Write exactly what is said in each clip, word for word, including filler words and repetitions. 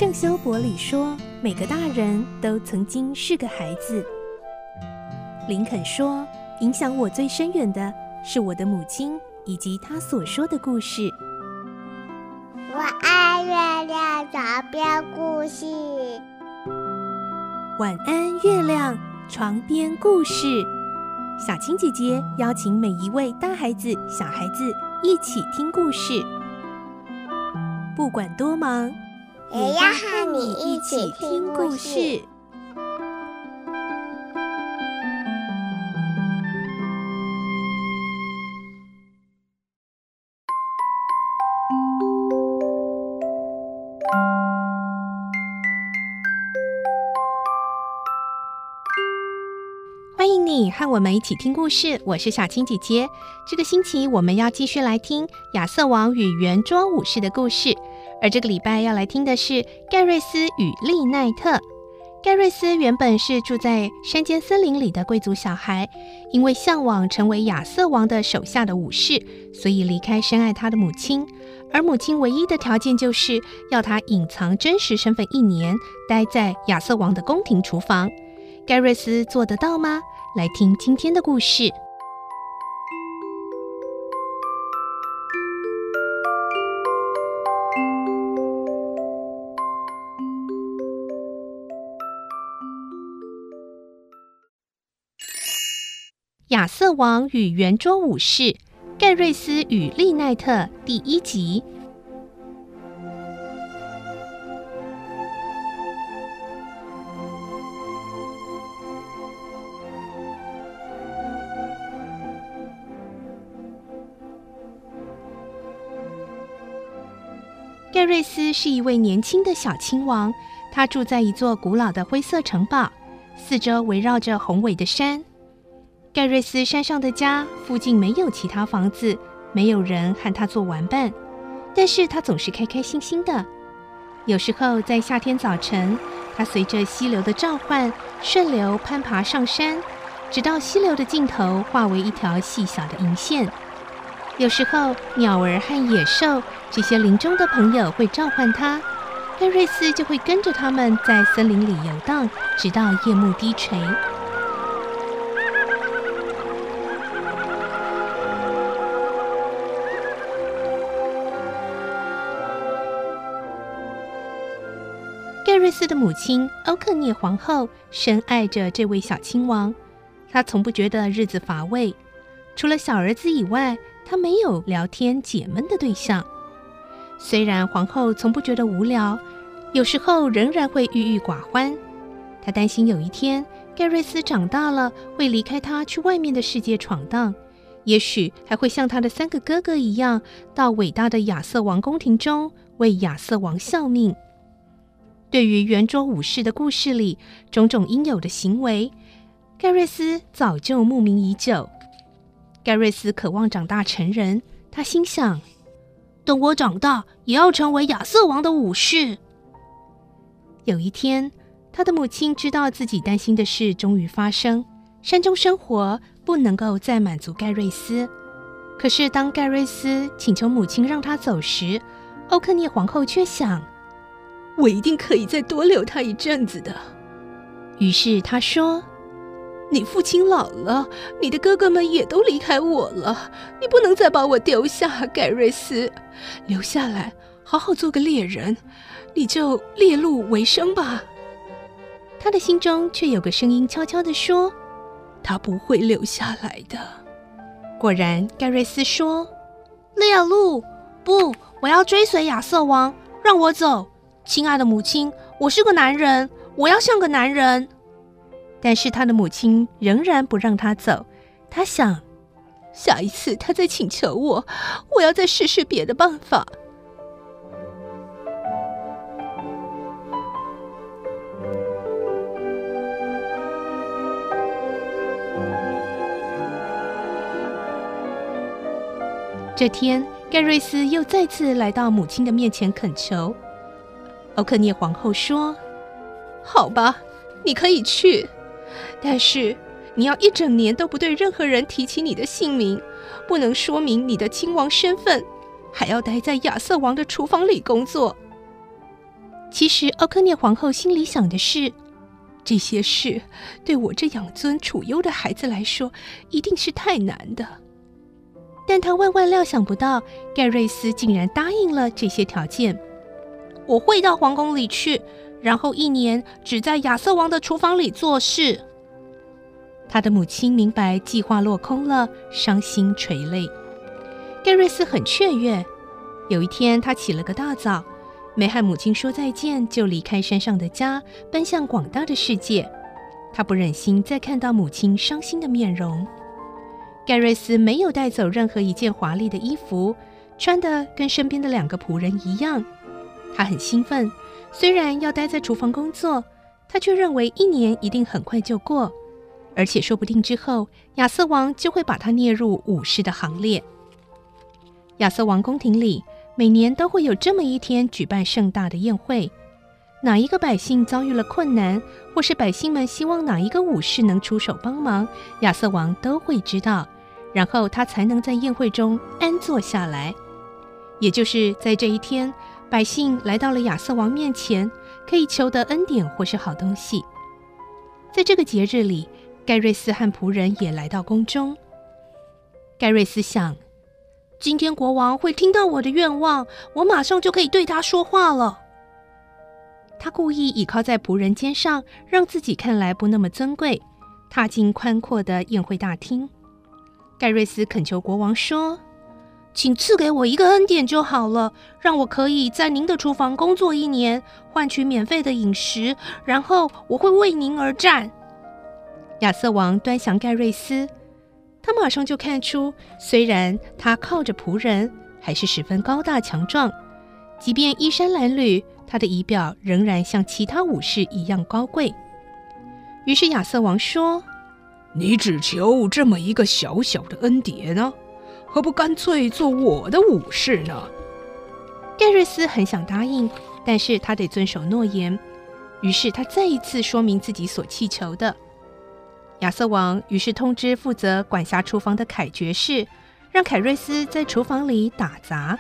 圣修伯里说，每个大人都曾经是个孩子。林肯说，影响我最深远的是我的母亲以及她所说的故事。 我爱月亮床边故事。 晚安，月亮床边故事。小青姐姐邀请每一位大孩子、小孩子一起听故事，不管多忙， 也要和你一起听故事。 欢迎你和我们一起听故事，我是小青姐姐。这个星期我们要继续来听亚瑟王与圆桌武士的故事，而这个礼拜要来听的是盖瑞斯与利奈特。盖瑞斯原本是住在山间森林里的贵族小孩，因为向往成为亚瑟王的手下的武士，所以离开深爱他的母亲，而母亲唯一的条件就是要他隐藏真实身份一年，待在亚瑟王的宫廷厨房。盖瑞斯做得到吗？来听今天的故事。亚瑟王与圆桌武士，盖瑞斯与利奈特第一集。盖瑞斯是一位年轻的小亲王，他住在一座古老的灰色城堡，四周围绕着宏伟的山。盖瑞斯山上的家附近没有其他房子，没有人和他做玩伴，但是他总是开开心心的。有时候在夏天早晨，他随着溪流的召唤，顺流攀爬上山，直到溪流的尽头化为一条细小的银线。有时候鸟儿和野兽这些林中的朋友会召唤他，盖瑞斯就会跟着他们在森林里游荡，直到夜幕低垂。盖瑞斯的母亲欧克涅皇后深爱着这位小亲王，她从不觉得日子乏味，除了小儿子以外，她没有聊天解闷的对象。虽然皇后从不觉得无聊，有时候仍然会郁郁寡欢。她担心有一天盖瑞斯长大了，会离开她去外面的世界闯荡，也许还会像他的三个哥哥一样，到伟大的亚瑟王宫廷中为亚瑟王效命。对于圆桌武士的故事里种种应有的行为，盖瑞斯早就慕名已久。盖瑞斯渴望长大成人，他心想，等我长大也要成为亚瑟王的武士。有一天，他的母亲知道自己担心的事终于发生，山中生活不能够再满足盖瑞斯。可是当盖瑞斯请求母亲让他走时，欧克涅皇后却想，我一定可以再多留他一阵子的。于是他说，你父亲老了，你的哥哥们也都离开我了，你不能再把我丢下，盖瑞斯，留下来好好做个猎人，你就猎鹿为生吧。他的心中却有个声音悄悄地说，他不会留下来的。果然，盖瑞斯说，猎鹿？不，我要追随亚瑟王，让我走。亲爱的母亲，我是个男人，我要像个男人。但是他的母亲仍然不让他走，他想，下一次他再请求我，我要再试试别的办法。这天，盖瑞斯又再次来到母亲的面前恳求。欧克涅皇后说，好吧，你可以去，但是你要一整年都不对任何人提起你的姓名，不能说明你的亲王身份，还要待在亚瑟王的厨房里工作。 其实欧科涅皇后心里想的是，这些事对我这养尊处优的孩子来说一定是太难的。但她万万料想不到，盖瑞斯竟然答应了这些条件。我会到皇宫里去，然后一年只在亚瑟王的厨房里做事。他的母亲明白计划落空了，伤心垂泪。盖瑞斯很雀跃。有一天，他起了个大早，没和母亲说再见，就离开山上的家，奔向广大的世界。他不忍心再看到母亲伤心的面容。盖瑞斯没有带走任何一件华丽的衣服，穿得跟身边的两个仆人一样。他很兴奋，虽然要待在厨房工作，他却认为一年一定很快就过，而且说不定之后亚瑟王就会把他列入武士的行列。亚瑟王宫廷里每年都会有这么一天举办盛大的宴会，哪一个百姓遭遇了困难，或是百姓们希望哪一个武士能出手帮忙，亚瑟王都会知道，然后他才能在宴会中安坐下来。也就是在这一天，百姓来到了亚瑟王面前，可以求得恩典或是好东西。在这个节日里，盖瑞斯和仆人也来到宫中。盖瑞斯想，今天国王会听到我的愿望，我马上就可以对他说话了。他故意倚靠在仆人肩上，让自己看来不那么尊贵，踏进宽阔的宴会大厅。盖瑞斯恳求国王说，请赐给我一个恩典就好了，让我可以在您的厨房工作一年，换取免费的饮食，然后我会为您而战。亚瑟王端详盖瑞斯，他马上就看出，虽然他靠着仆人，还是十分高大强壮，即便衣衫褴褛，他的仪表仍然像其他武士一样高贵。于是亚瑟王说， 你只求这么一个小小的恩典呢？何不干脆做我的武士呢？ 盖瑞斯很想答应，但是他得遵守诺言，于是他再一次说明自己所祈求的。亚瑟王于是通知负责管辖厨房的凯爵士，让凯瑞斯在厨房里打杂。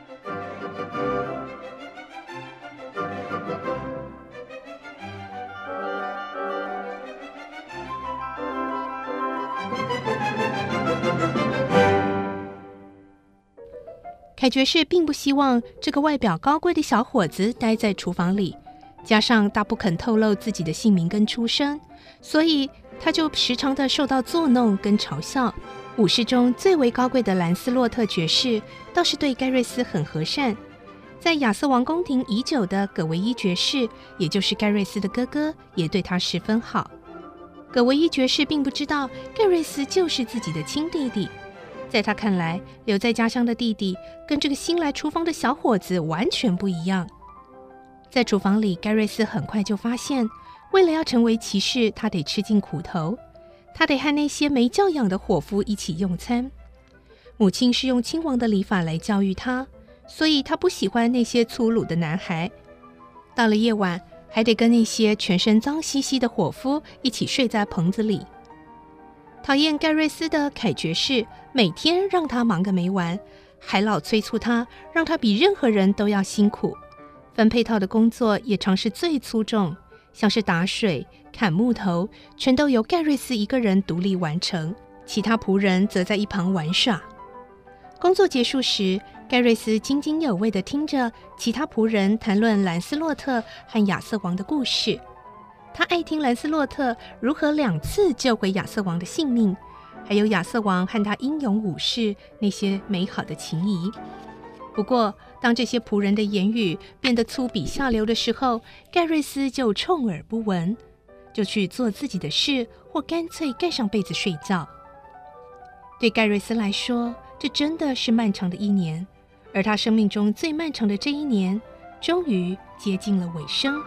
凯爵士并不希望这个外表高贵的小伙子待在厨房里，加上他不肯透露自己的姓名跟出身，所以他就时常的受到作弄跟嘲笑。武士中最为高贵的兰斯洛特爵士倒是对盖瑞斯很和善，在亚瑟王宫廷已久的葛维伊爵士，也就是盖瑞斯的哥哥，也对他十分好。葛维伊爵士并不知道盖瑞斯就是自己的亲弟弟，在他看来，留在家乡的弟弟跟这个新来厨房的小伙子完全不一样。在厨房里，盖瑞斯很快就发现，为了要成为骑士，他得吃尽苦头，他得和那些没教养的伙夫一起用餐。母亲是用亲王的礼法来教育他，所以他不喜欢那些粗鲁的男孩。到了夜晚，还得跟那些全身脏兮兮的伙夫一起睡在棚子里。讨厌盖瑞斯的凯爵士每天让他忙个没完，还老催促他，让他比任何人都要辛苦。分配套的工作也常是最粗重，像是打水、砍木头，全都由盖瑞斯一个人独立完成，其他仆人则在一旁玩耍。工作结束时，盖瑞斯津津有味地听着其他仆人谈论兰斯洛特和亚瑟王的故事。他爱听兰斯洛特如何两次救回亚瑟王的性命，还有亚瑟王和他英勇武士那些美好的情谊。不过，当这些仆人的言语变得粗鄙下流的时候，盖瑞斯就充耳不闻，就去做自己的事，或干脆盖上被子睡觉。对盖瑞斯来说，这真的是漫长的一年，而他生命中最漫长的这一年，终于接近了尾声。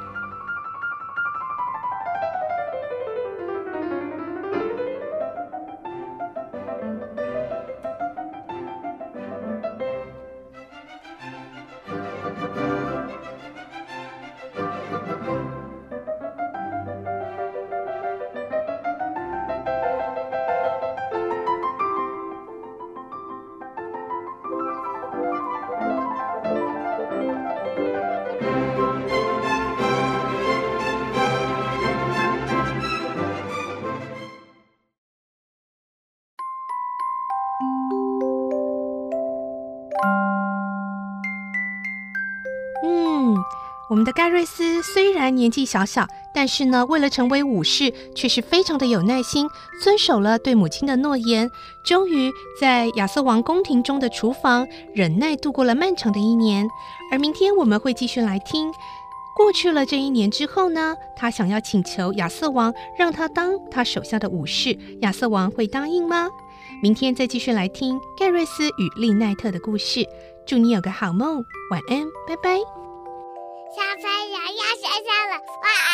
嗯，我们的盖瑞斯虽然年纪小小，但是呢，为了成为武士，却是非常的有耐心，遵守了对母亲的诺言。终于在亚瑟王宫廷中的厨房，忍耐度过了漫长的一年。而明天我们会继续来听，过去了这一年之后呢，他想要请求亚瑟王让他当他手下的武士，亚瑟王会答应吗？明天再继续来听盖瑞斯与利奈特的故事。祝你有个好梦，晚安，拜拜。 小朋友要睡觉了，晚安。